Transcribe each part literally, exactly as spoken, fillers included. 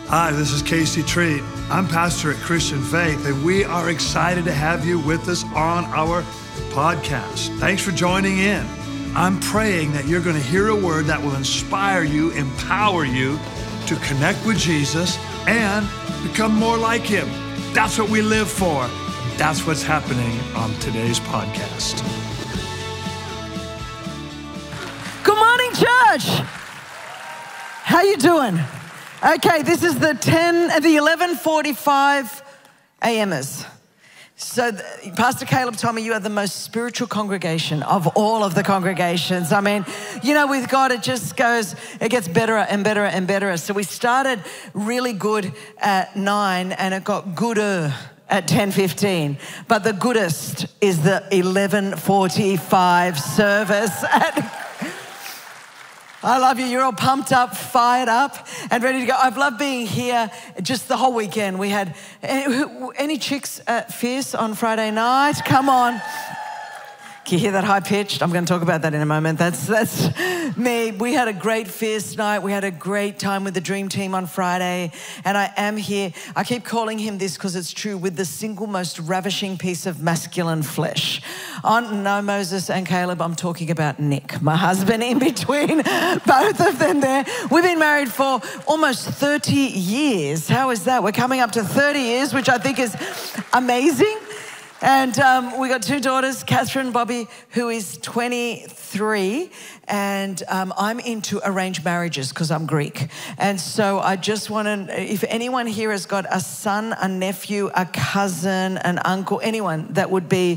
Hi, this is Casey Treat. I'm pastor at Christian Faith, and we are excited to have you with us on our podcast. Thanks for joining in. I'm praying that you're going to hear a word that will inspire you, empower you to connect with Jesus and become more like him. That's what we live for. That's what's happening on today's podcast. Good morning, church. How you doing? Okay, this is the ten, the eleven forty-five A Mers. So the, Pastor Caleb told me you are the most spiritual congregation of all of the congregations. I mean, you know, with God, it just goes, it gets better and better and better. So we started really good at nine and it got gooder at ten fifteen. But the goodest is the eleven forty-five service at I love you. You're all pumped up, fired up, and ready to go. I've loved being here just the whole weekend. We had, any chicks at Fierce on Friday night? Come on. Can you hear that high pitched? I'm going to talk about that in a moment. That's that's me. We had a great Fierce night. We had a great time with the Dream Team on Friday. And I am here. I keep calling him this because it's true, with the single most ravishing piece of masculine flesh. On No Moses and Caleb, I'm talking about Nick, my husband, in between both of them there. We've been married for almost thirty years. How is that? We're coming up to thirty years, which I think is amazing. And um, we got two daughters, Catherine and Bobby, who is twenty-three, and um, I'm into arranged marriages because I'm Greek. And so I just want to, if anyone here has got a son, a nephew, a cousin, an uncle, anyone that would be,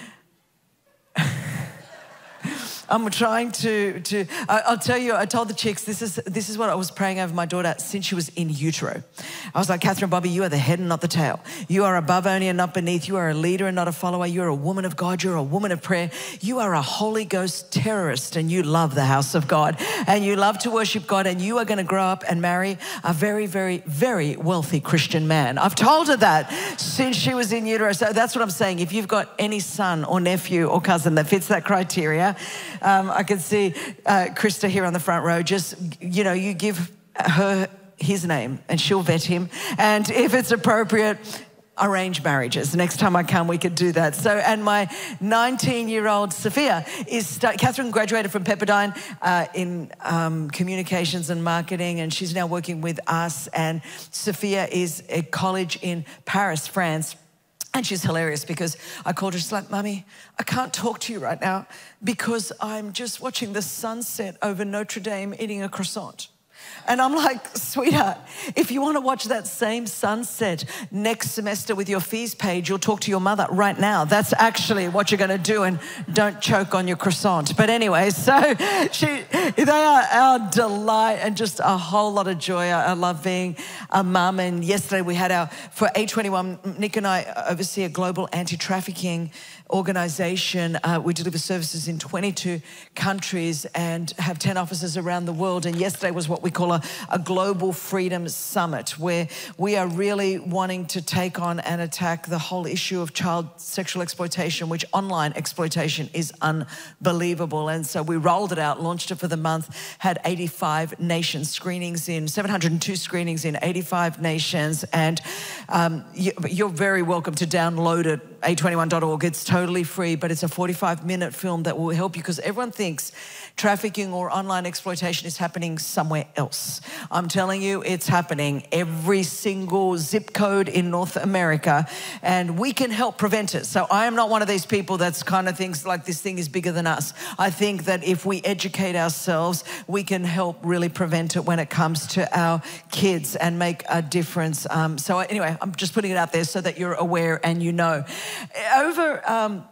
I'm trying to, to I'll tell you, I told the chicks, this is this is what I was praying over my daughter since she was in utero. I was like, Catherine, Bobby, you are the head and not the tail. You are above only and not beneath. You are a leader and not a follower. You're a woman of God. You're a woman of prayer. You are a Holy Ghost terrorist and you love the house of God and you love to worship God, and you are going to grow up and marry a very, very, very wealthy Christian man. I've told her that since she was in utero. So that's what I'm saying. If you've got any son or nephew or cousin that fits that criteria, Um, I can see uh, Krista here on the front row. Just, you know, you give her his name and she'll vet him. And if it's appropriate, arrange marriages. Next time I come, we could do that. So, and my nineteen-year-old Sophia is, start, Catherine graduated from Pepperdine uh, in um, communications and marketing, and she's now working with us. And Sophia is at college in Paris, France. And she's hilarious because I called her, she's like, Mummy, I can't talk to you right now because I'm just watching the sunset over Notre Dame eating a croissant. And I'm like, sweetheart, if you want to watch that same sunset next semester with your fees paid, you'll talk to your mother right now. That's actually what you're going to do, and don't choke on your croissant. But anyway, so she, they are our delight and just a whole lot of joy. I, I love being a mum. And yesterday we had our, for A twenty-one, Nick and I oversee a global anti-trafficking organisation. Uh, we deliver services in twenty-two countries and have ten offices around the world. And yesterday was what we call a, a global freedom summit, where we are really wanting to take on and attack the whole issue of child sexual exploitation, which online exploitation is unbelievable. And so we rolled it out, launched it for the month, had eighty-five nations screenings in, seven hundred two screenings in eighty-five nations. And um, you, you're very welcome to download it, A twenty-one dot org. It's totally free, but it's a forty-five minute film that will help you, because everyone thinks trafficking or online exploitation is happening somewhere else. I'm telling you, it's happening every single zip code in North America, and we can help prevent it. So I am not one of these people that's kind of thinks like this thing is bigger than us. I think that if we educate ourselves, we can help really prevent it when it comes to our kids and make a difference. Um, so anyway, I'm just putting it out there so that you're aware and you know. Over um,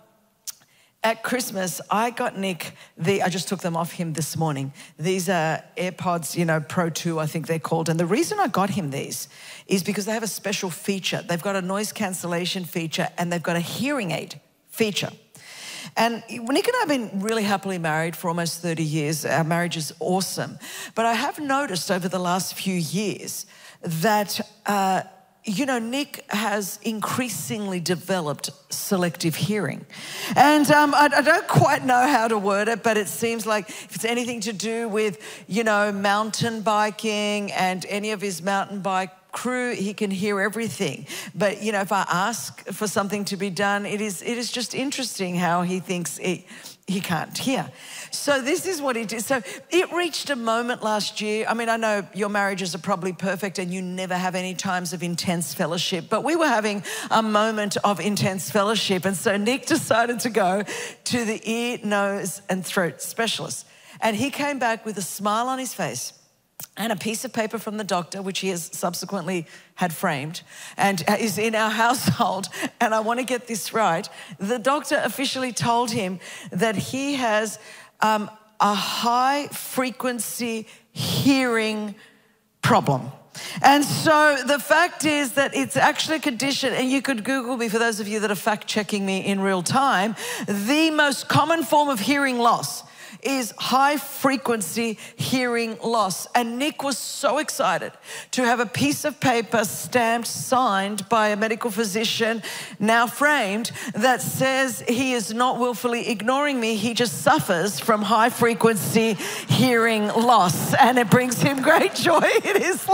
at Christmas, I got Nick the, I just took them off him this morning. These are AirPods, you know, Pro two, I think they're called. And the reason I got him these is because they have a special feature. They've got a noise cancellation feature and they've got a hearing aid feature. And Nick and I have been really happily married for almost thirty years. Our marriage is awesome. But I have noticed over the last few years that, uh, you know, Nick has increasingly developed selective hearing. And um, I, I don't quite know how to word it, but it seems like if it's anything to do with, you know, mountain biking and any of his mountain bike crew. He can hear everything. But, you know, if I ask for something to be done, it is it is just interesting how he thinks it, he can't hear. So this is what he did. So it reached a moment last year. I mean, I know your marriages are probably perfect and you never have any times of intense fellowship, but we were having a moment of intense fellowship. And so Nick decided to go to the ear, nose, and throat specialist. And he came back with a smile on his face and a piece of paper from the doctor, which he has subsequently had framed and is in our household. And I want to get this right. The doctor officially told him that he has um, a high frequency hearing problem. And so the fact is that it's actually a condition, and you could Google me for those of you that are fact checking me in real time, the most common form of hearing loss is high frequency hearing loss. And Nick was so excited to have a piece of paper stamped, signed by a medical physician, now framed, that says he is not willfully ignoring me. He just suffers from high frequency hearing loss, and it brings him great joy in his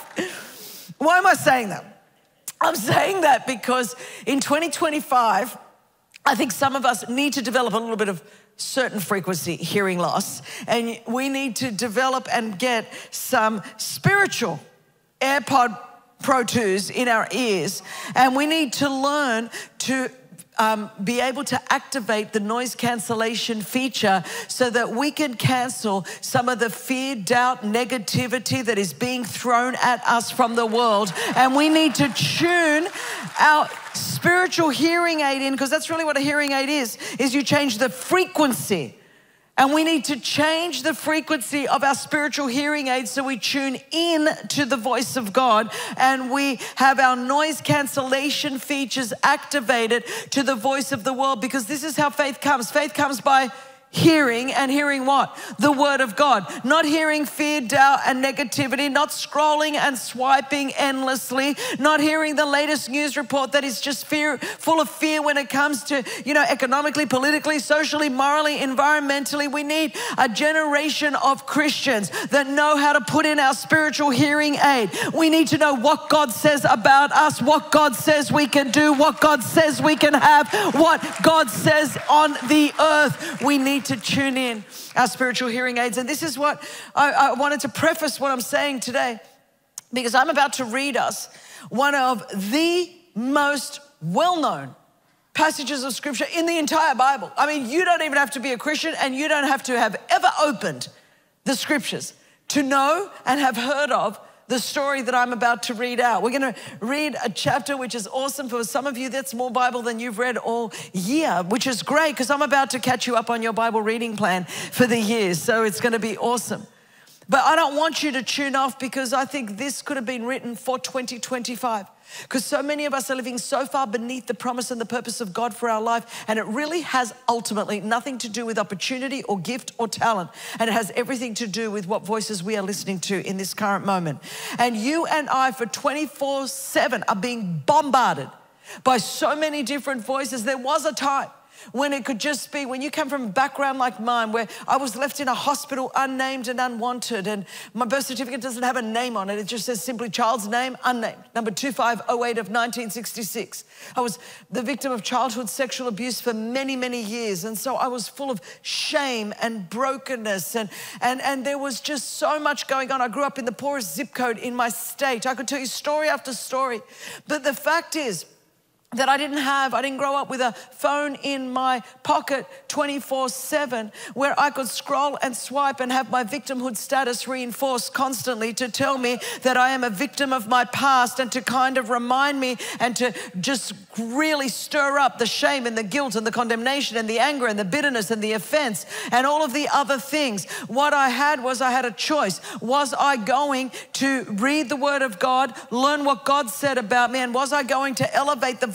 life. Why am I saying that? I'm saying that because in twenty twenty-five, I think some of us need to develop a little bit of certain frequency hearing loss, and we need to develop and get some spiritual AirPod Pro twos in our ears, and we need to learn to Um, be able to activate the noise cancellation feature so that we can cancel some of the fear, doubt, negativity that is being thrown at us from the world. And we need to tune our spiritual hearing aid in, because that's really what a hearing aid is, is you change the frequency. And we need to change the frequency of our spiritual hearing aids so we tune in to the voice of God, and we have our noise cancellation features activated to the voice of the world, because this is how faith comes. Faith comes by hearing, and hearing what? The word of God. Not hearing fear, doubt, and negativity, not scrolling and swiping endlessly, not hearing the latest news report that is just fear, full of fear when it comes to, you know, economically, politically, socially, morally, environmentally. We need a generation of Christians that know how to put in our spiritual hearing aid. We need to know what God says about us, what God says we can do, what God says we can have, what God says on the earth. We need to tune in our spiritual hearing aids. And this is what I, I wanted to preface what I'm saying today, because I'm about to read us one of the most well-known passages of scripture in the entire Bible. I mean, you don't even have to be a Christian, and you don't have to have ever opened the scriptures to know and have heard of the story that I'm about to read out. We're going to read a chapter which is awesome. For some of you, that's more Bible than you've read all year, which is great, because I'm about to catch you up on your Bible reading plan for the year. So it's going to be awesome. But I don't want you to tune off, because I think this could have been written for twenty twenty-five. Because so many of us are living so far beneath the promise and the purpose of God for our life, and it really has ultimately nothing to do with opportunity or gift or talent, and it has everything to do with what voices we are listening to in this current moment. And you and I for twenty-four seven are being bombarded by so many different voices. There was a time when it could just be, when you come from a background like mine, where I was left in a hospital unnamed and unwanted, and my birth certificate doesn't have a name on it. It just says simply child's name, unnamed, number two five oh eight of nineteen sixty-six. I was the victim of childhood sexual abuse for many, many years. And so I was full of shame and brokenness, and, and, and there was just so much going on. I grew up in the poorest zip code in my state. I could tell you story after story. But the fact is, that I didn't have, I didn't grow up with a phone in my pocket twenty-four seven where I could scroll and swipe and have my victimhood status reinforced constantly to tell me that I am a victim of my past, and to kind of remind me and to just really stir up the shame and the guilt and the condemnation and the anger and the bitterness and the offense and all of the other things. What I had was I had a choice. Was I going to read the word of God, learn what God said about me, and was I going to elevate the voice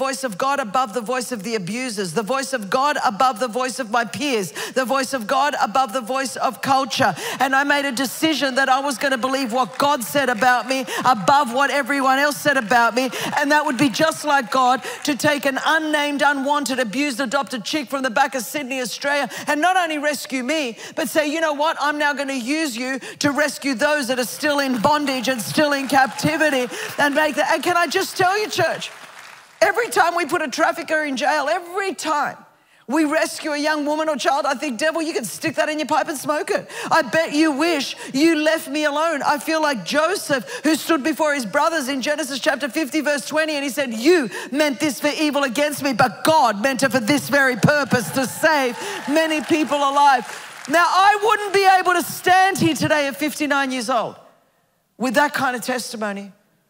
voice of God above the voice of the abusers, the voice of God above the voice of my peers, the voice of God above the voice of culture. And I made a decision that I was going to believe what God said about me above what everyone else said about me. And that would be just like God to take an unnamed, unwanted, abused, adopted chick from the back of Sydney, Australia, and not only rescue me, but say, you know what, I'm now going to use you to rescue those that are still in bondage and still in captivity and make that. And can I just tell you, church, every time we put a trafficker in jail, every time we rescue a young woman or child, I think, devil, you can stick that in your pipe and smoke it. I bet you wish you left me alone. I feel like Joseph, who stood before his brothers in Genesis chapter fifty, verse twenty, and he said, you meant this for evil against me, but God meant it for this very purpose, to save many people alive. Now, I wouldn't be able to stand here today at fifty-nine years old with that kind of testimony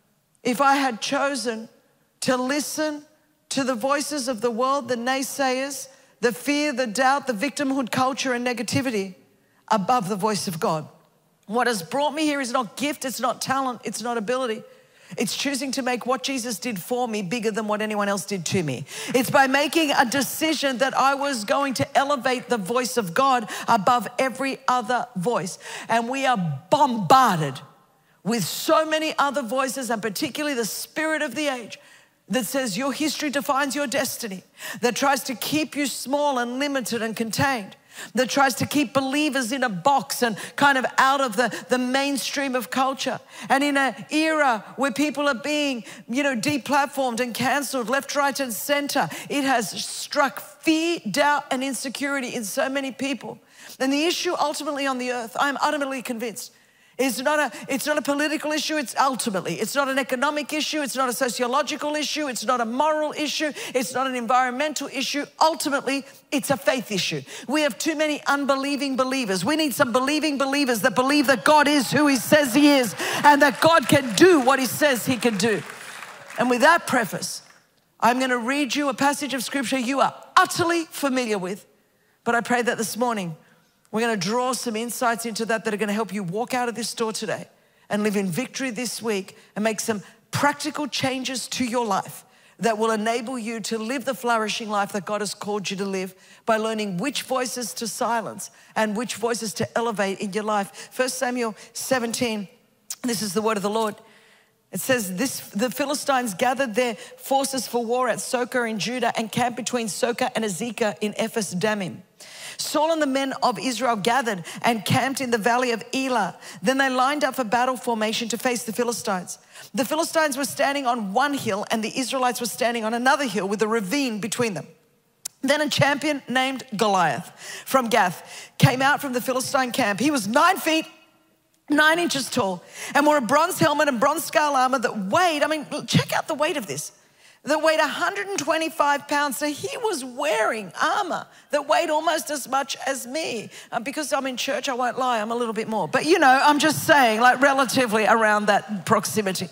if I had chosen to listen to the voices of the world, the naysayers, the fear, the doubt, the victimhood culture and negativity above the voice of God. What has brought me here is not gift, it's not talent, it's not ability. It's choosing to make what Jesus did for me bigger than what anyone else did to me. It's by making a decision that I was going to elevate the voice of God above every other voice. And we are bombarded with so many other voices, and particularly the spirit of the age, that says your history defines your destiny, that tries to keep you small and limited and contained, that tries to keep believers in a box and kind of out of the, the mainstream of culture. And in an era where people are being, you know, deplatformed and canceled left, right, and center, it has struck fear, doubt, and insecurity in so many people. And the issue ultimately on the earth, I'm ultimately convinced, It's not a, it's not a political issue, it's ultimately. It's not an economic issue, it's not a sociological issue, it's not a moral issue, it's not an environmental issue. Ultimately, it's a faith issue. We have too many unbelieving believers. We need some believing believers that believe that God is who he says he is and that God can do what he says he can do. And with that preface, I'm going to read you a passage of scripture you are utterly familiar with, but I pray that this morning we're going to draw some insights into that that are going to help you walk out of this door today and live in victory this week and make some practical changes to your life that will enable you to live the flourishing life that God has called you to live by learning which voices to silence and which voices to elevate in your life. First Samuel seventeen, this is the word of the Lord. It says, this, the Philistines gathered their forces for war at Socoh in Judah and camped between Socoh and Azekah in Ephes Dammim. Saul and the men of Israel gathered and camped in the valley of Elah. Then they lined up for battle formation to face the Philistines. The Philistines were standing on one hill and the Israelites were standing on another hill with a ravine between them. Then a champion named Goliath from Gath came out from the Philistine camp. He was nine feet, nine inches tall, and wore a bronze helmet and bronze scale armor that weighed, I mean, check out the weight of this, that weighed one hundred twenty-five pounds. So he was wearing armor that weighed almost as much as me. Uh, because I'm in church, I won't lie, I'm a little bit more. But you know, I'm just saying, like relatively around that proximity.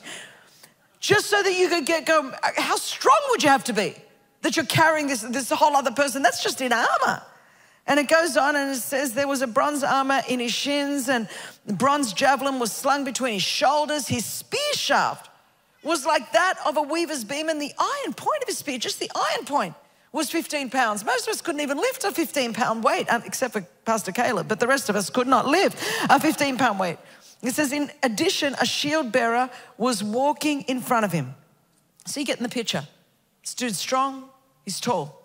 Just so that you could get go, how strong would you have to be that you're carrying this, this whole other person? That's just in armor. And it goes on and it says there was a bronze armor in his shins and the bronze javelin was slung between his shoulders. His spear shaft was like that of a weaver's beam, and the iron point of his spear, just the iron point, was fifteen pounds. Most of us couldn't even lift a fifteen pound weight, except for Pastor Caleb, but the rest of us could not lift a fifteen pound weight. It says, in addition, a shield bearer was walking in front of him. So you get in the picture. This dude's strong, he's tall.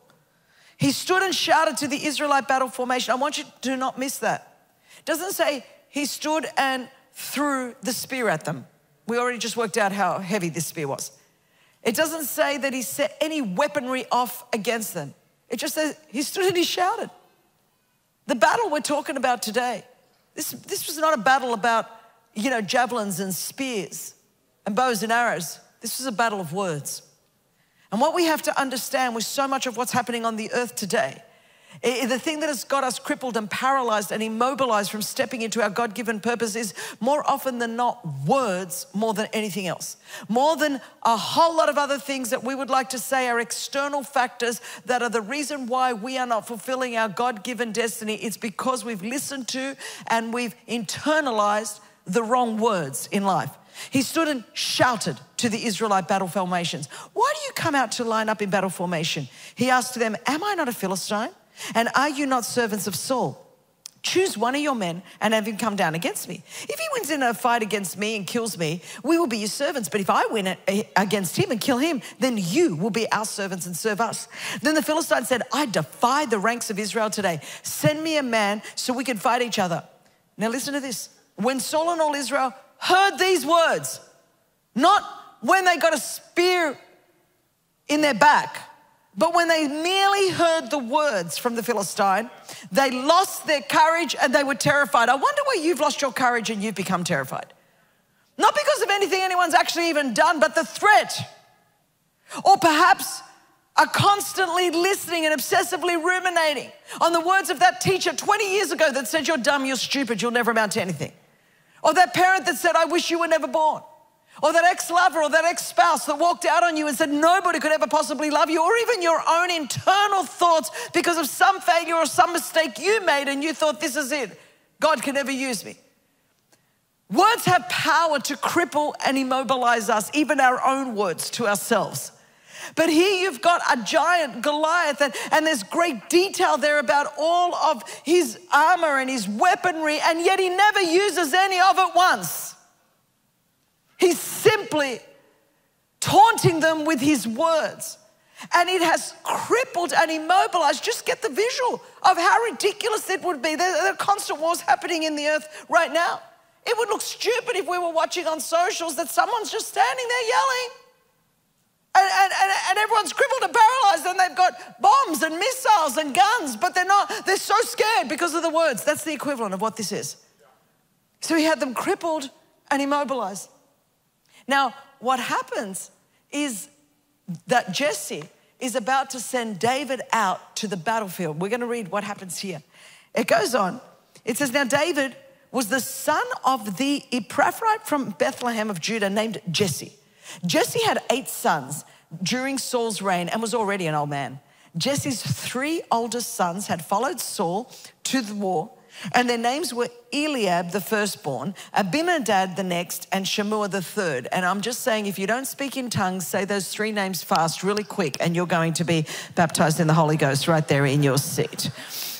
He stood and shouted to the Israelite battle formation. I want you to not miss that. It doesn't say he stood and threw the spear at them. We already just worked out how heavy this spear was. It doesn't say that he set any weaponry off against them. It just says he stood and he shouted. The battle we're talking about today, this, this was not a battle about, you know, javelins and spears and bows and arrows. This was a battle of words. And what we have to understand with so much of what's happening on the earth today, the thing that has got us crippled and paralyzed and immobilized from stepping into our God-given purpose is more often than not words more than anything else. More than a whole lot of other things that we would like to say are external factors that are the reason why we are not fulfilling our God-given destiny. It's because we've listened to and we've internalized the wrong words in life. He stood and shouted to the Israelite battle formations. Why do you come out to line up in battle formation? He asked them, am I not a Philistine? And are you not servants of Saul? Choose one of your men and have him come down against me. If he wins in a fight against me and kills me, we will be your servants. But if I win against him and kill him, then you will be our servants and serve us. Then the Philistine said, I defy the ranks of Israel today. Send me a man so we can fight each other. Now listen to this. When Saul and all Israel heard these words, not when they got a spear in their back, but when they merely heard the words from the Philistine, they lost their courage and they were terrified. I wonder where you've lost your courage and you've become terrified. Not because of anything anyone's actually even done, but the threat. Or perhaps are constantly listening and obsessively ruminating on the words of that teacher twenty years ago that said, you're dumb, you're stupid, you'll never amount to anything. Or that parent that said, I wish you were never born. Or that ex-lover or that ex-spouse that walked out on you and said nobody could ever possibly love you, or even your own internal thoughts because of some failure or some mistake you made and you thought, this is it. God can never use me. Words have power to cripple and immobilize us, even our own words to ourselves. But here you've got a giant Goliath, and, and there's great detail there about all of his armor and his weaponry, and yet he never uses any of it once. He's simply taunting them with his words. And it has crippled and immobilized. Just get the visual of how ridiculous it would be. There, there are constant wars happening in the earth right now. It would look stupid if we were watching on socials that someone's just standing there yelling. And, and, and, and everyone's crippled and paralyzed, and they've got bombs and missiles and guns, but they're not, they're so scared because of the words. That's the equivalent of what this is. So he had them crippled and immobilized. Now, what happens is that Jesse is about to send David out to the battlefield. We're going to read what happens here. It goes on. It says, now David was the son of the Ephrathite from Bethlehem of Judah named Jesse. Jesse had eight sons during Saul's reign and was already an old man. Jesse's three oldest sons had followed Saul to the war, and their names were Eliab, the firstborn, Abinadab the next, and Shammua the third. And I'm just saying, if you don't speak in tongues, say those three names fast, really quick, and you're going to be baptized in the Holy Ghost right there in your seat.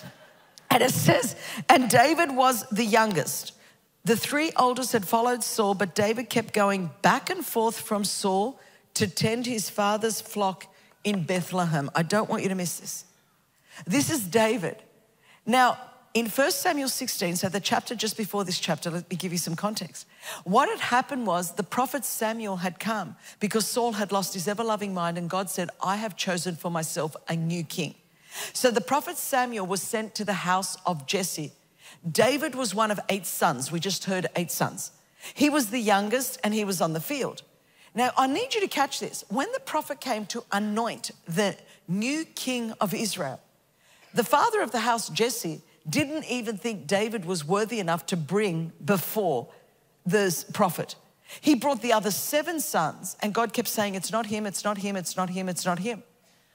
And it says, and David was the youngest. The three oldest had followed Saul, but David kept going back and forth from Saul to tend his father's flock in Bethlehem. I don't want you to miss this. This is David. Now, in First Samuel sixteen, so the chapter just before this chapter, let me give you some context. What had happened was the prophet Samuel had come because Saul had lost his ever-loving mind, and God said, I have chosen for myself a new king. So the prophet Samuel was sent to the house of Jesse. David was one of eight sons. We just heard eight sons. He was the youngest and he was on the field. Now, I need you to catch this. When the prophet came to anoint the new king of Israel, the father of the house, Jesse, didn't even think David was worthy enough to bring before this prophet. He brought the other seven sons, and God kept saying, it's not him, it's not him, it's not him, it's not him.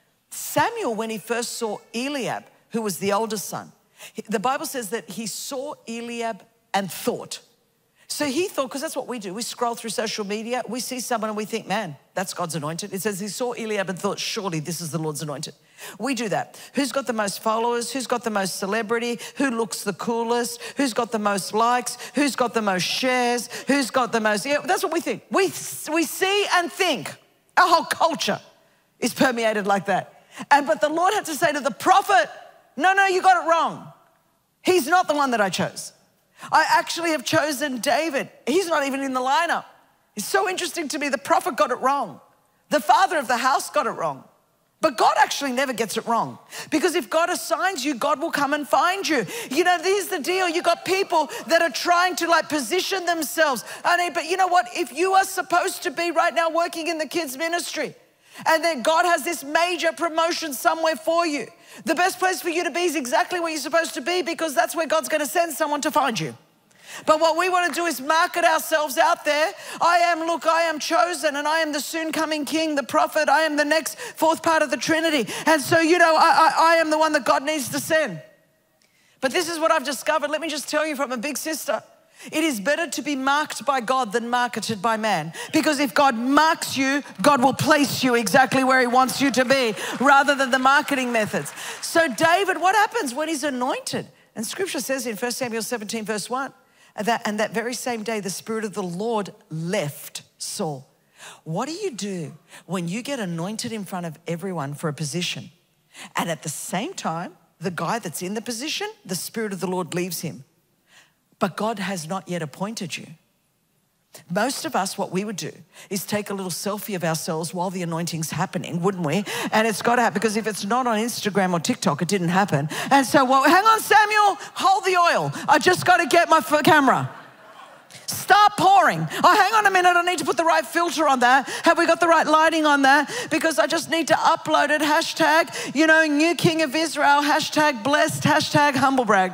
Samuel, when he first saw Eliab, who was the oldest son, the Bible says that he saw Eliab and thought. So he thought, because that's what we do. We scroll through social media, we see someone and we think, man, that's God's anointed. It says he saw Eliab and thought, surely this is the Lord's anointed. We do that. Who's got the most followers? Who's got the most celebrity? Who looks the coolest? Who's got the most likes? Who's got the most shares? Who's got the most, yeah, that's what we think. We, we see and think. Our whole culture is permeated like that. And but the Lord had to say to the prophet, no, no, you got it wrong. He's not the one that I chose. I actually have chosen David. He's not even in the lineup. It's so interesting to me. The prophet got it wrong. The father of the house got it wrong. But God actually never gets it wrong, because if God assigns you, God will come and find you. You know, here's the deal. You got people that are trying to like position themselves. I mean, but you know what? If you are supposed to be right now working in the kids ministry, and then God has this major promotion somewhere for you, the best place for you to be is exactly where you're supposed to be, because that's where God's going to send someone to find you. But what we want to do is market ourselves out there. I am, look, I am chosen, and I am the soon coming king, the prophet. I am the next fourth part of the Trinity. And so, you know, I, I, I am the one that God needs to send. But this is what I've discovered. Let me just tell you from a big sister. It is better to be marked by God than marketed by man. Because if God marks you, God will place you exactly where he wants you to be rather than the marketing methods. So David, what happens when he's anointed? And scripture says in First Samuel seventeen verse one, that, and that very same day the Spirit of the Lord left Saul. What do you do when you get anointed in front of everyone for a position and at the same time, the guy that's in the position, the Spirit of the Lord leaves him, but God has not yet appointed you? Most of us, what we would do is take a little selfie of ourselves while the anointing's happening, wouldn't we? And it's got to happen, because if it's not on Instagram or TikTok, it didn't happen. And so, well, hang on, Samuel, hold the oil. I just got to get my camera. Start pouring. Oh, hang on a minute, I need to put the right filter on that. Have we got the right lighting on that? Because I just need to upload it. Hashtag, you know, new king of Israel. Hashtag blessed. Hashtag humble brag.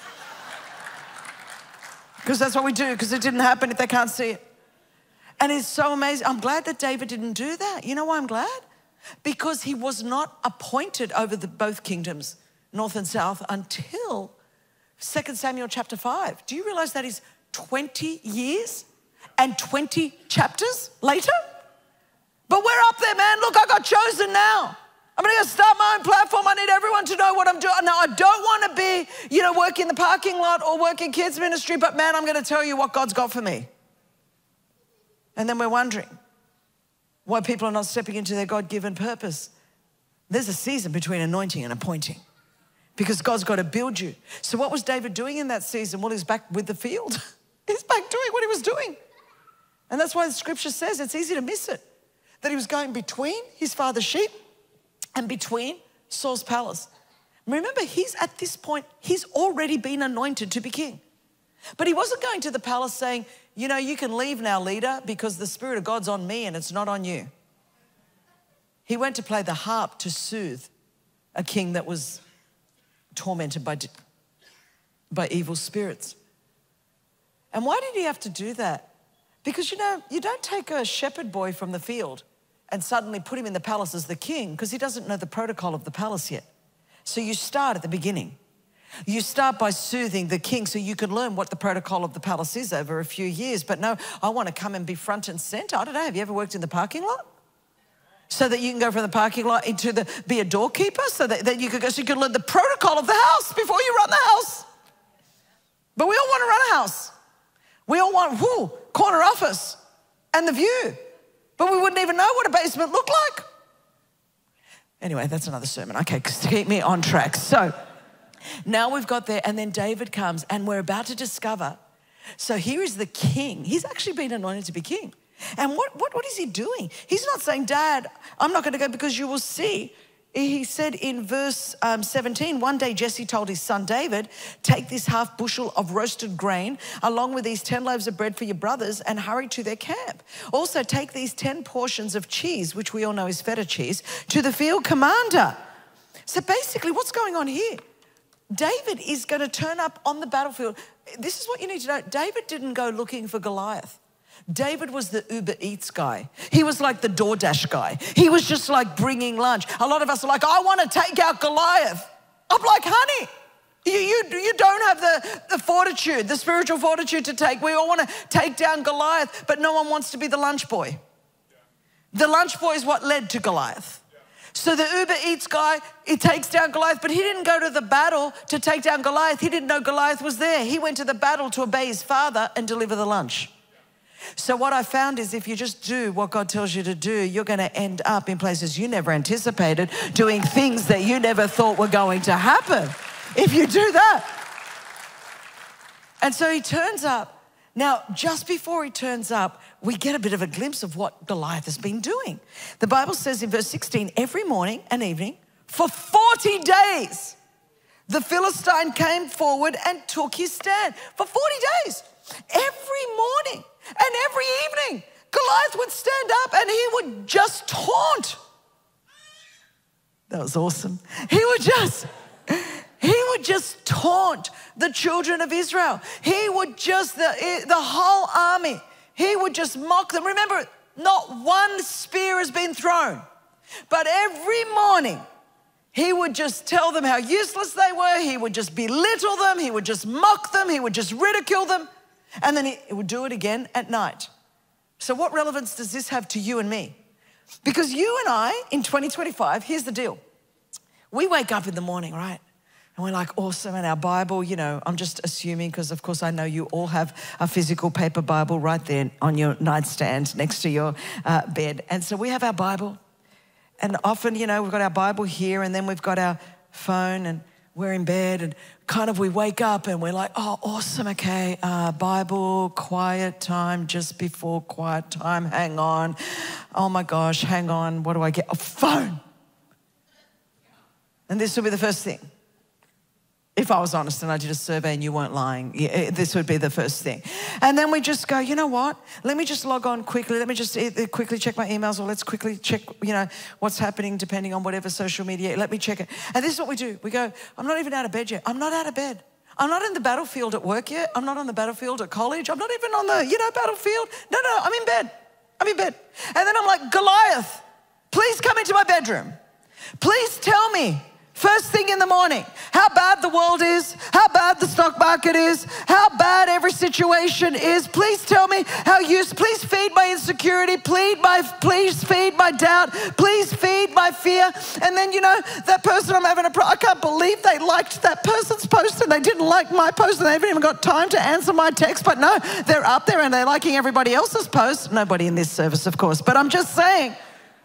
Because that's what we do, because it didn't happen if they can't see it. And it's so amazing. I'm glad that David didn't do that. You know why I'm glad? Because he was not appointed over the both kingdoms, north and south, until Second Samuel chapter five. Do you realize that is twenty years and twenty chapters later? But we're up there, man. Look, I got chosen now. I'm going to start my own platform. I need everyone to know what I'm doing. Now, I don't want to be, you know, work in the parking lot or work in kids ministry, but man, I'm going to tell you what God's got for me. And then we're wondering why people are not stepping into their God-given purpose. There's a season between anointing and appointing, because God's got to build you. So what was David doing in that season? Well, he's back with the field. He's back doing what he was doing. And that's why the scripture says it's easy to miss it, that he was going between his father's sheep and between Saul's palace. Remember, he's at this point, he's already been anointed to be king. But he wasn't going to the palace saying, you know, you can leave now, leader, because the Spirit of God's on me and it's not on you. He went to play the harp to soothe a king that was tormented by, by evil spirits. And why did he have to do that? Because, you know, you don't take a shepherd boy from the field and suddenly put him in the palace as the king, because he doesn't know the protocol of the palace yet. So you start at the beginning. You start by soothing the king so you can learn what the protocol of the palace is over a few years. But no, I want to come and be front and center. I don't know, have you ever worked in the parking lot? So that you can go from the parking lot into the, be a doorkeeper, so that, that you could go, so you can learn the protocol of the house before you run the house. But we all want to run a house. We all want, whoo, corner office and the view. But we wouldn't even know what a basement looked like. Anyway, that's another sermon. Okay, to keep me on track. So now we've got there, and then David comes, and we're about to discover. So here is the king. He's actually been anointed to be king. And what, what, what is he doing? He's not saying, Dad, I'm not going to go because you will see. He said in verse um, seventeen, one day Jesse told his son David, take this half bushel of roasted grain along with these ten loaves of bread for your brothers and hurry to their camp. Also take these ten portions of cheese, which we all know is feta cheese, to the field commander. So basically what's going on here? David is going to turn up on the battlefield. This is what you need to know. David didn't go looking for Goliath. David was the Uber Eats guy. He was like the DoorDash guy. He was just like bringing lunch. A lot of us are like, I want to take out Goliath. I'm like, honey, you, you, you don't have the, the fortitude, the spiritual fortitude to take. We all want to take down Goliath, but no one wants to be the lunch boy. The lunch boy is what led to Goliath. So the Uber Eats guy, he takes down Goliath, but he didn't go to the battle to take down Goliath. He didn't know Goliath was there. He went to the battle to obey his father and deliver the lunch. So what I found is if you just do what God tells you to do, you're going to end up in places you never anticipated, doing things that you never thought were going to happen if you do that. And so he turns up. Now, just before he turns up, we get a bit of a glimpse of what Goliath has been doing. The Bible says in verse sixteen, every morning and evening for forty days, the Philistine came forward and took his stand. For forty days, every morning. And every evening, Goliath would stand up and he would just taunt. That was awesome. He would just, he would just taunt the children of Israel. He would just, the, the whole army, he would just mock them. Remember, not one spear has been thrown, but every morning, he would just tell them how useless they were. He would just belittle them. He would just mock them. He would just ridicule them. And then he would do it again at night. So what relevance does this have to you and me? Because you and I, in twenty twenty-five, here's the deal. We wake up in the morning, right? And we're like, awesome, and our Bible, you know, I'm just assuming, because of course I know you all have a physical paper Bible right there on your nightstand next to your uh, bed. And so we have our Bible. And often, you know, we've got our Bible here, and then we've got our phone, and we're in bed, and kind of we wake up and we're like, oh, awesome, okay, uh, Bible, quiet time, just before quiet time, hang on. Oh my gosh, hang on, what do I get? A phone. And this will be the first thing. If I was honest and I did a survey and you weren't lying, this would be the first thing. And then we just go, you know what? Let me just log on quickly. Let me just quickly check my emails, or let's quickly check, you know, what's happening depending on whatever social media. Let me check it. And this is what we do. We go, I'm not even out of bed yet. I'm not out of bed. I'm not in the battlefield at work yet. I'm not on the battlefield at college. I'm not even on the, you know, battlefield. No, no, I'm in bed. I'm in bed. And then I'm like, Goliath, please come into my bedroom. Please tell me, first thing in the morning, how bad the world is, how bad the stock market is, how bad every situation is. Please tell me how you, please feed my insecurity, please, my, please feed my doubt, please feed my fear. And then, you know, that person I'm having a problem, I can't believe they liked that person's post and they didn't like my post and they haven't even got time to answer my text. But no, they're up there and they're liking everybody else's post. Nobody in this service, of course, but I'm just saying.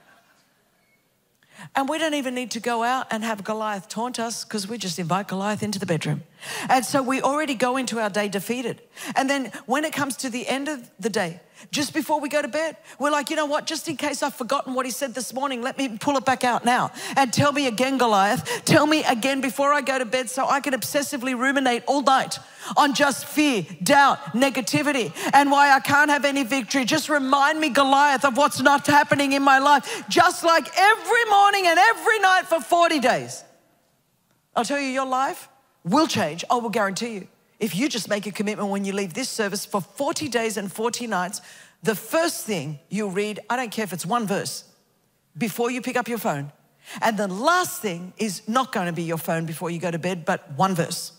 And we don't even need to go out and have Goliath taunt us, because we just invite Goliath into the bedroom. And so we already go into our day defeated. And then when it comes to the end of the day, just before we go to bed, we're like, you know what, just in case I've forgotten what he said this morning, let me pull it back out now. And tell me again, Goliath, tell me again before I go to bed, so I can obsessively ruminate all night on just fear, doubt, negativity, and why I can't have any victory. Just remind me, Goliath, of what's not happening in my life, just like every morning and every night for forty days. I'll tell you, your life will change, I will guarantee you. If you just make a commitment when you leave this service for forty days and forty nights, the first thing you'll read, I don't care if it's one verse, before you pick up your phone. And the last thing is not going to be your phone before you go to bed, but one verse.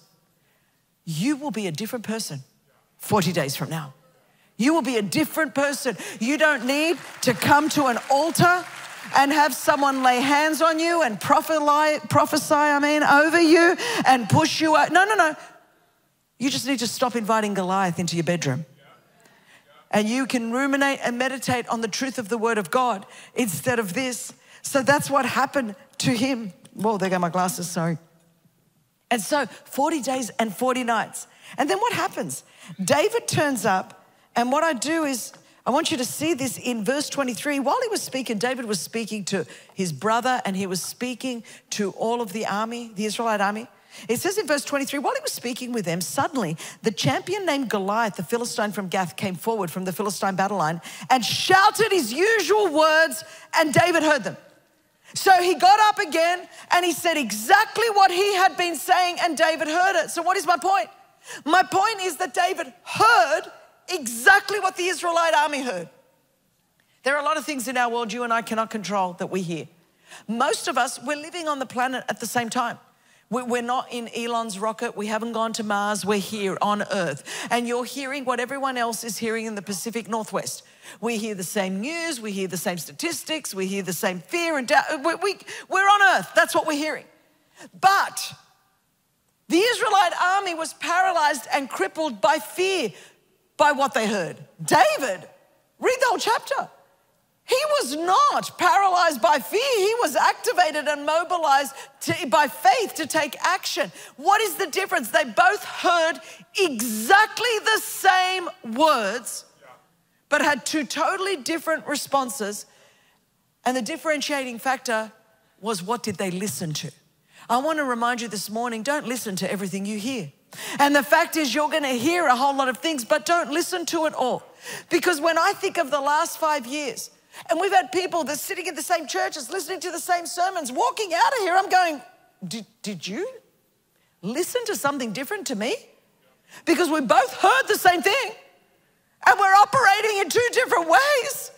You will be a different person forty days from now. You will be a different person. You don't need to come to an altar and have someone lay hands on you and prophesy, prophesy, I mean, over you and push you out. No, no, no. You just need to stop inviting Goliath into your bedroom. And you can ruminate and meditate on the truth of the word of God instead of this. So that's what happened to him. Whoa, there go my glasses, sorry. And so forty days and forty nights. And then what happens? David turns up, and what I do is, I want you to see this in verse twenty-three. While he was speaking, David was speaking to his brother, and he was speaking to all of the army, the Israelite army. It says in verse twenty-three, while he was speaking with them, suddenly the champion named Goliath, the Philistine from Gath, came forward from the Philistine battle line and shouted his usual words, and David heard them. So he got up again and he said exactly what he had been saying, and David heard it. So what is my point? My point is that David heard exactly what the Israelite army heard. There are a lot of things in our world you and I cannot control that we hear. Most of us, we're living on the planet at the same time. We're not in Elon's rocket. We haven't gone to Mars. We're here on Earth. And you're hearing what everyone else is hearing in the Pacific Northwest. We hear the same news. We hear the same statistics. We hear the same fear and doubt. We, we, we're on Earth. That's what we're hearing. But the Israelite army was paralyzed and crippled by fear, by what they heard. David, read the whole chapter. He was not paralyzed by fear. He was activated and mobilized to, by faith to take action. What is the difference? They both heard exactly the same words, but had two totally different responses. And the differentiating factor was, what did they listen to? I want to remind you this morning, don't listen to everything you hear. And the fact is, you're going to hear a whole lot of things, but don't listen to it all. Because when I think of the last five years, and we've had people that are sitting in the same churches, listening to the same sermons, walking out of here, I'm going, did, did you listen to something different to me? Because we both heard the same thing, and we're operating in two different ways.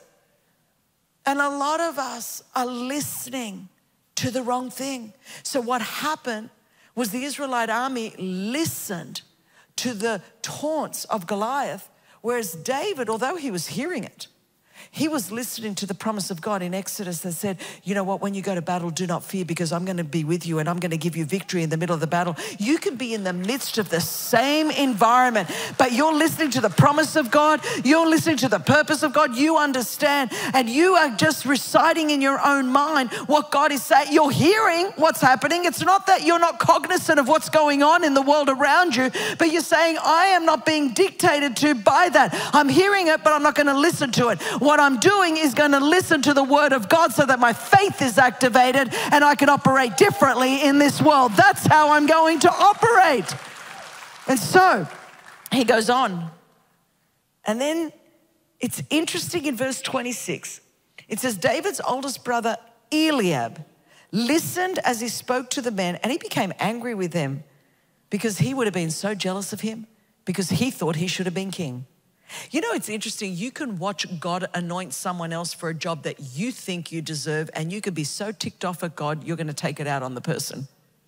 And a lot of us are listening to the wrong thing. So what happened was the Israelite army listened to the taunts of Goliath, whereas David, although he was hearing it, he was listening to the promise of God in Exodus that said, you know what, when you go to battle, do not fear because I'm going to be with you and I'm going to give you victory in the middle of the battle. You can be in the midst of the same environment, but you're listening to the promise of God. You're listening to the purpose of God. You understand, and you are just reciting in your own mind what God is saying. You're hearing what's happening. It's not that you're not cognizant of what's going on in the world around you, but you're saying, I am not being dictated to by that. I'm hearing it, but I'm not going to listen to it. What I'm doing is going to listen to the word of God so that my faith is activated and I can operate differently in this world. That's how I'm going to operate. And so he goes on. And then it's interesting in verse twenty-six. It says, David's oldest brother Eliab listened as he spoke to the men, and he became angry with them because he would have been so jealous of him because he thought he should have been king. You know, it's interesting. You can watch God anoint someone else for a job that you think you deserve, and you could be so ticked off at God, you're going to take it out on the person.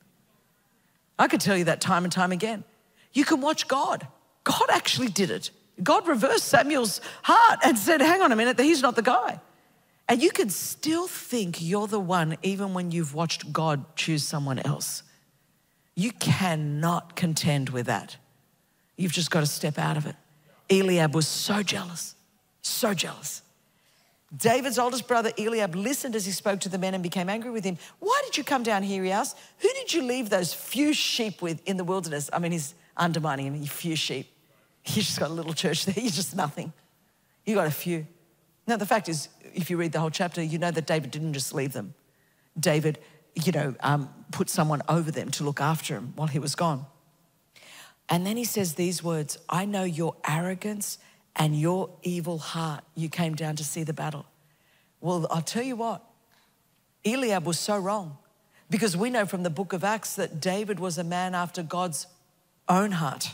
I could tell you that time and time again. You can watch God. God actually did it. God reversed Samuel's heart and said, hang on a minute, he's not the guy. And you can still think you're the one even when you've watched God choose someone else. You cannot contend with that. You've just got to step out of it. Eliab was so jealous, so jealous. David's oldest brother Eliab listened as he spoke to the men and became angry with him. Why did you come down here, he asked? Who did you leave those few sheep with in the wilderness? I mean, he's undermining him, you few sheep. You just got a little church there, you're just nothing. You got a few. Now, the fact is, if you read the whole chapter, you know that David didn't just leave them. David, you know, um, put someone over them to look after him while he was gone. And then he says these words, I know your arrogance and your evil heart. You came down to see the battle. Well, I'll tell you what, Eliab was so wrong, because we know from the book of Acts that David was a man after God's own heart.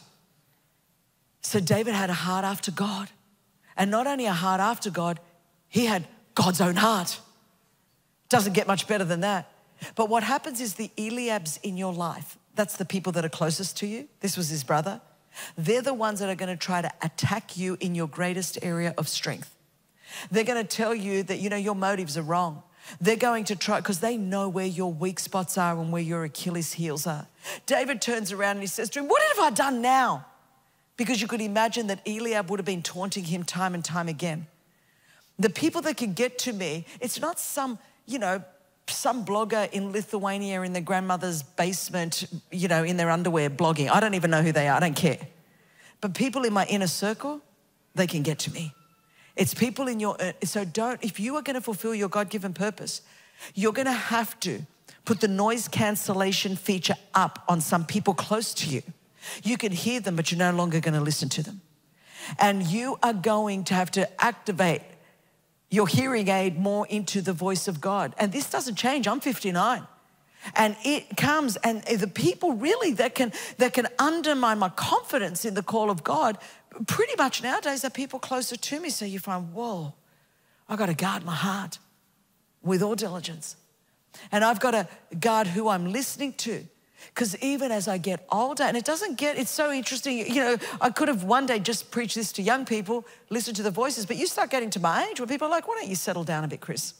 So David had a heart after God. And not only a heart after God, he had God's own heart. Doesn't get much better than that. But what happens is the Eliabs in your life, that's the people that are closest to you. This was his brother. They're the ones that are going to try to attack you in your greatest area of strength. They're going to tell you that, you know, your motives are wrong. They're going to try, because they know where your weak spots are and where your Achilles heels are. David turns around and he says to him, what have I done now? Because you could imagine that Eliab would have been taunting him time and time again. The people that can get to me, it's not some, you know, some blogger in Lithuania in their grandmother's basement, you know, in their underwear blogging. I don't even know who they are. I don't care. But people in my inner circle, they can get to me. It's people in your, so don't, if you are going to fulfill your God-given purpose, you're going to have to put the noise cancellation feature up on some people close to you. You can hear them, but you're no longer going to listen to them. And you are going to have to activate your hearing aid more into the voice of God. And this doesn't change. I'm fifty-nine. And it comes, and the people really that can, that can undermine my confidence in the call of God pretty much nowadays are people closer to me. So you find, whoa, I've got to guard my heart with all diligence. And I've got to guard who I'm listening to. Because even as I get older, and it doesn't get, it's so interesting, you know, I could have one day just preached this to young people, listen to the voices, but you start getting to my age where people are like, why don't you settle down a bit, Chris?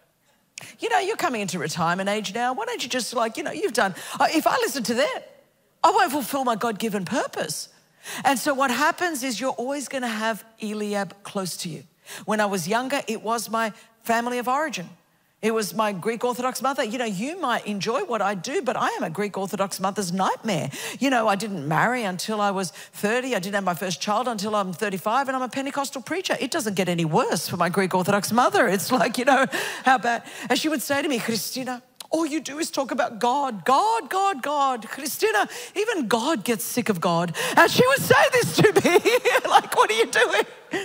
You know, you're coming into retirement age now. Why don't you just like, you know, you've done, if I listen to them, I won't fulfill my God-given purpose. And so what happens is you're always going to have Eliab close to you. When I was younger, it was my family of origin. It was my Greek Orthodox mother. You know, you might enjoy what I do, but I am a Greek Orthodox mother's nightmare. You know, I didn't marry until I was thirty. I didn't have my first child until I'm thirty-five, and I'm a Pentecostal preacher. It doesn't get any worse for my Greek Orthodox mother. It's like, you know, how bad. And she would say to me, Christina, all you do is talk about God, God, God, God. Christina, even God gets sick of God. And she would say this to me, like, what are you doing?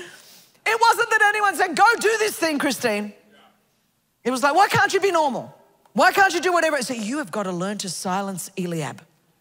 It wasn't that anyone said, go do this thing, Christine. It was like, why can't you be normal? Why can't you do whatever? So you have got to learn to silence Eliab,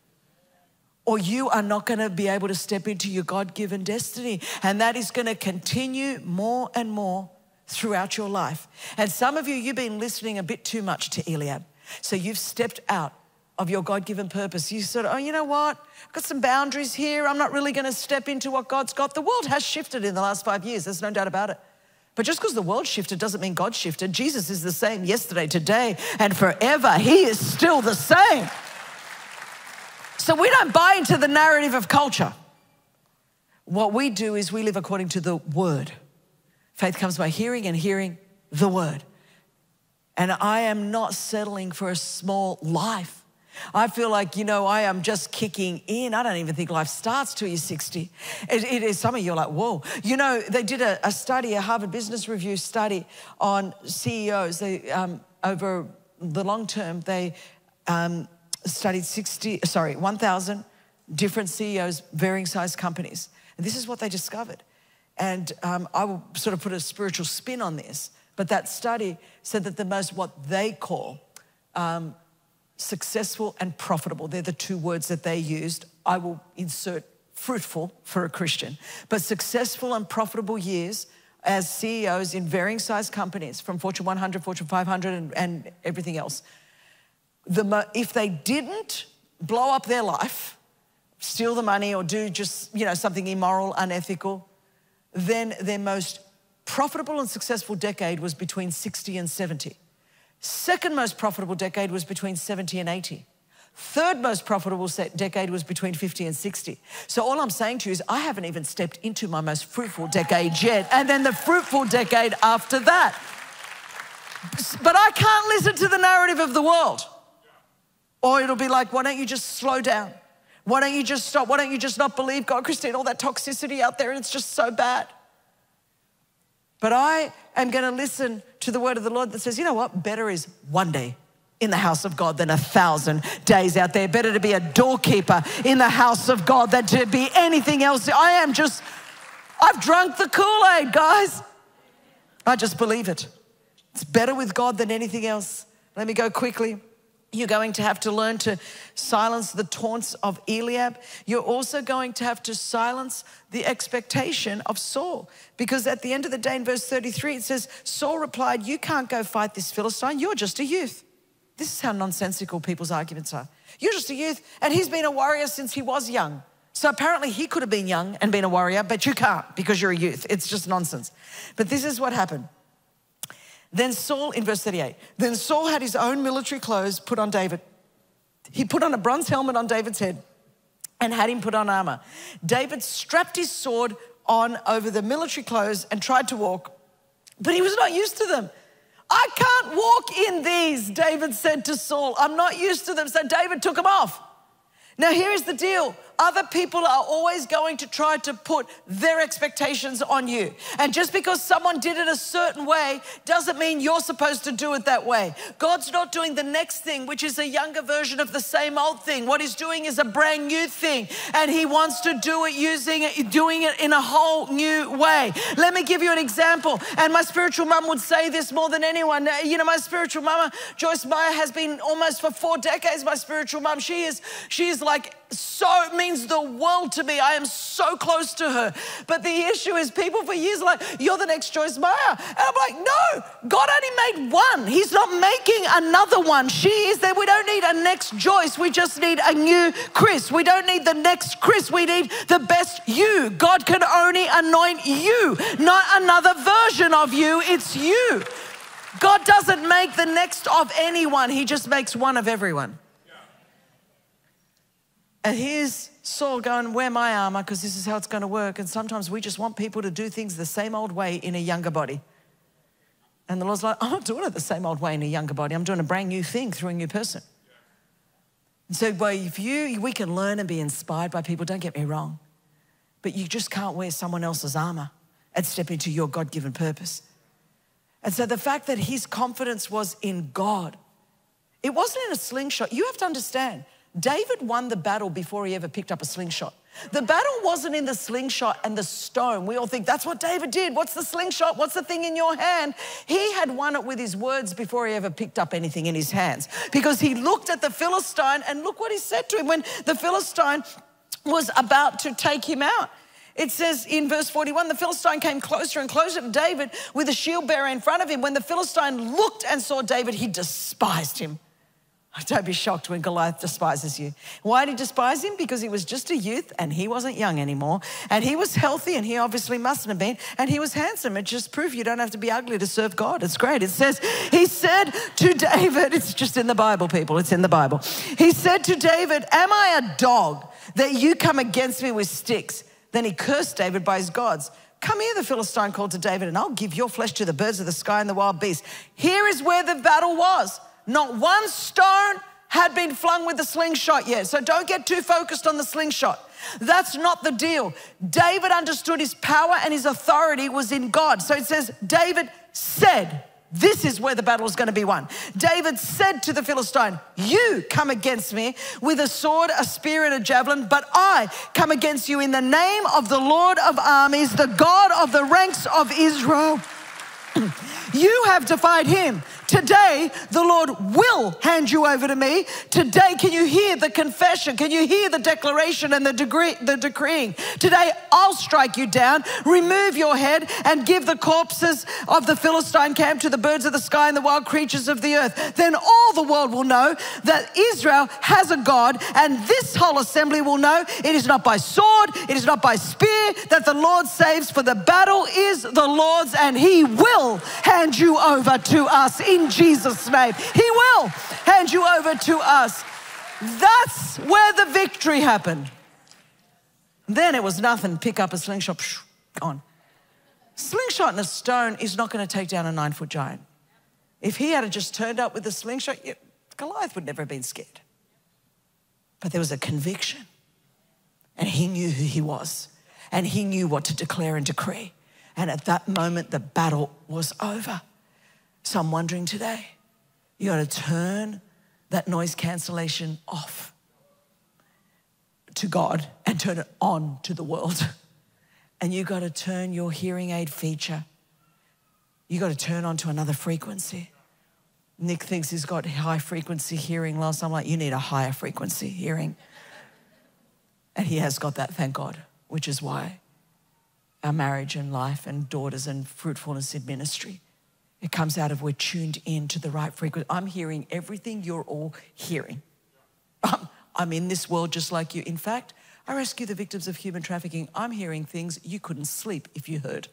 or you are not going to be able to step into your God-given destiny. And that is going to continue more and more throughout your life. And some of you, you've been listening a bit too much to Eliab. So you've stepped out of your God-given purpose. You sort of, oh, you know what? I've got some boundaries here. I'm not really going to step into what God's got. The world has shifted in the last five years. There's no doubt about it. But just because the world shifted doesn't mean God shifted. Jesus is the same yesterday, today, and forever. He is still the same. So we don't buy into the narrative of culture. What we do is we live according to the word. Faith comes by hearing, and hearing the word. And I am not settling for a small life. I feel like, you know, I am just kicking in. I don't even think life starts till you're sixty. It, it is, some of you are like, whoa. You know, they did a, a study, a Harvard Business Review study on C E Os. They, um, over the long term, they um, studied sixty, sorry, one thousand different C E Os, varying size companies. And this is what they discovered. And um, I will sort of put a spiritual spin on this. But that study said that the most, what they call, um, successful and profitable, they're the two words that they used. I will insert fruitful for a Christian. But successful and profitable years as C E Os in varying size companies, from Fortune one hundred, Fortune five hundred, and, and everything else. The, if they didn't blow up their life, steal the money, or do just, you know, something immoral, unethical, then their most profitable and successful decade was between sixty and seventy. Second most profitable decade was between seventy and eighty. Third most profitable decade was between fifty and sixty. So all I'm saying to you is I haven't even stepped into my most fruitful decade yet, and then the fruitful decade after that. But I can't listen to the narrative of the world. Or it'll be like, why don't you just slow down? Why don't you just stop? Why don't you just not believe God? Christine, all that toxicity out there, and it's just so bad. But I am going to listen to the word of the Lord that says, you know what? Better is one day in the house of God than a thousand days out there. Better to be a doorkeeper in the house of God than to be anything else. I am just, I've drunk the Kool-Aid, guys. I just believe it. It's better with God than anything else. Let me go quickly. You're going to have to learn to silence the taunts of Eliab. You're also going to have to silence the expectation of Saul. Because at the end of the day, in verse thirty-three, it says, Saul replied, you can't go fight this Philistine. You're just a youth. This is how nonsensical people's arguments are. You're just a youth, and he's been a warrior since he was young. So apparently he could have been young and been a warrior, but you can't because you're a youth. It's just nonsense. But this is what happened. Then Saul, in verse thirty-eight, then Saul had his own military clothes put on David. He put on a bronze helmet on David's head and had him put on armor. David strapped his sword on over the military clothes and tried to walk, but he was not used to them. I can't walk in these, David said to Saul. I'm not used to them. So David took them off. Now here's the deal. Other people are always going to try to put their expectations on you. And just because someone did it a certain way doesn't mean you're supposed to do it that way. God's not doing the next thing, which is a younger version of the same old thing. What he's doing is a brand new thing. And he wants to do it using it, doing it in a whole new way. Let me give you an example. And my spiritual mum would say this more than anyone. You know, my spiritual mama, Joyce Meyer, has been almost for four decades my spiritual mum. She is, she is like, so it means the world to me. I am so close to her. But the issue is people for years are like, you're the next Joyce Meyer. And I'm like, no, God only made one. He's not making another one. She is there. We don't need a next Joyce. We just need a new Chris. We don't need the next Chris. We need the best you. God can only anoint you, not another version of you. It's you. God doesn't make the next of anyone. He just makes one of everyone. And here's Saul going, wear my armor because this is how it's going to work. And sometimes we just want people to do things the same old way in a younger body. And the Lord's like, I'm not doing it the same old way in a younger body. I'm doing a brand new thing through a new person. And so well, if you, we can learn and be inspired by people, don't get me wrong. But you just can't wear someone else's armor and step into your God-given purpose. And so the fact that his confidence was in God, it wasn't in a slingshot. You have to understand, David won the battle before he ever picked up a slingshot. The battle wasn't in the slingshot and the stone. We all think that's what David did. What's the slingshot? What's the thing in your hand? He had won it with his words before he ever picked up anything in his hands, because he looked at the Philistine and look what he said to him when the Philistine was about to take him out. It says in verse forty-one, the Philistine came closer and closer to David with a shield bearer in front of him. When the Philistine looked and saw David, he despised him. Don't be shocked when Goliath despises you. Why did he despise him? Because he was just a youth and he wasn't young anymore. And he was healthy and he obviously mustn't have been. And he was handsome. It just proves you don't have to be ugly to serve God. It's great. It says, he said to David, it's just in the Bible, people. It's in the Bible. He said to David, am I a dog that you come against me with sticks? Then he cursed David by his gods. Come here, the Philistine called to David, and I'll give your flesh to the birds of the sky and the wild beasts. Here is where the battle was. Not one stone had been flung with the slingshot yet. So don't get too focused on the slingshot. That's not the deal. David understood his power and his authority was in God. So it says, David said, this is where the battle is going to be won. David said to the Philistine, you come against me with a sword, a spear, and a javelin, but I come against you in the name of the Lord of armies, the God of the ranks of Israel. You have defied him. Today, the Lord will hand you over to me. Today, can you hear the confession? Can you hear the declaration and the, degree, the decreeing? Today, I'll strike you down, remove your head, and give the corpses of the Philistine camp to the birds of the sky and the wild creatures of the earth. Then all the world will know that Israel has a God, and this whole assembly will know it is not by sword, it is not by spear that the Lord saves, for the battle is the Lord's, and he will hand you over to us in Jesus' name. He will hand you over to us. That's where the victory happened. Then it was nothing. Pick up a slingshot, psh, gone. Slingshot and a stone is not going to take down a nine-foot giant. If he had just turned up with a slingshot, Goliath would never have been scared. But there was a conviction, and he knew who he was, and he knew what to declare and decree. And at that moment, the battle was over. So I'm wondering today, you got to turn that noise cancellation off to God and turn it on to the world. And you got to turn your hearing aid feature. You got to turn on to another frequency. Nick thinks he's got high frequency hearing loss. I'm like, you need a higher frequency hearing. And he has got that, thank God, which is why our marriage and life and daughters and fruitfulness in ministry, it comes out of we're tuned in to the right frequency. I'm hearing everything you're all hearing. I'm, I'm in this world just like you. In fact, I rescue the victims of human trafficking. I'm hearing things you couldn't sleep if you heard.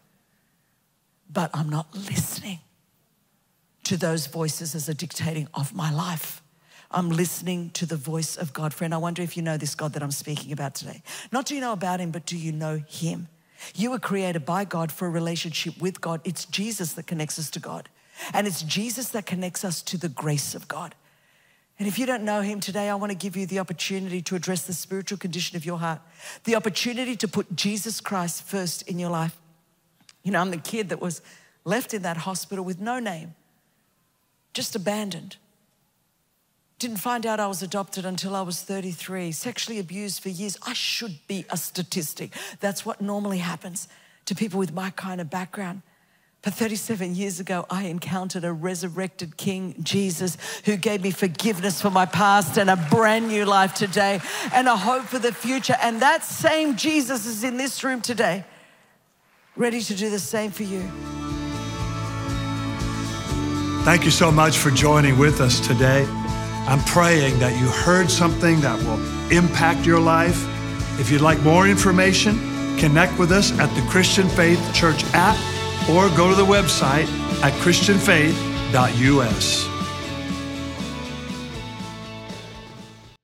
But I'm not listening to those voices as a dictating of my life. I'm listening to the voice of God. Friend, I wonder if you know this God that I'm speaking about today. Not do you know about him, but do you know him? You were created by God for a relationship with God. It's Jesus that connects us to God. And it's Jesus that connects us to the grace of God. And if you don't know him today, I want to give you the opportunity to address the spiritual condition of your heart. The opportunity to put Jesus Christ first in your life. You know, I'm the kid that was left in that hospital with no name, just abandoned. Didn't find out I was adopted until I was thirty-three, sexually abused for years. I should be a statistic. That's what normally happens to people with my kind of background. But thirty-seven years ago, I encountered a resurrected King, Jesus, who gave me forgiveness for my past and a brand new life today and a hope for the future. And that same Jesus is in this room today, ready to do the same for you. Thank you so much for joining with us today. I'm praying that you heard something that will impact your life. If you'd like more information, connect with us at the Christian Faith Church app or go to the website at christian faith dot u s.